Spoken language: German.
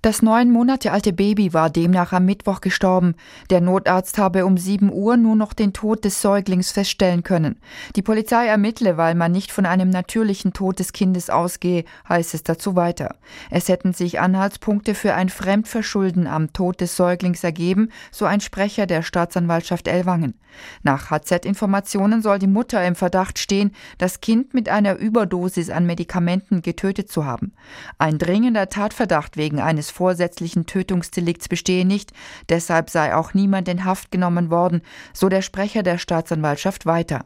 Das 9 Monate alte Baby war demnach am Mittwoch gestorben. Der Notarzt habe um 7 Uhr nur noch den Tod des Säuglings feststellen können. Die Polizei ermittle, weil man nicht von einem natürlichen Tod des Kindes ausgehe, heißt es dazu weiter. Es hätten sich Anhaltspunkte für ein Fremdverschulden am Tod des Säuglings ergeben, so ein Sprecher der Staatsanwaltschaft Ellwangen. Nach HZ-Informationen soll die Mutter im Verdacht stehen, das Kind mit einer Überdosis an Medikamenten getötet zu haben. Ein dringender Tatverdacht wegen eines vorsätzlichen Tötungsdelikts bestehe nicht, deshalb sei auch niemand in Haft genommen worden, so der Sprecher der Staatsanwaltschaft weiter.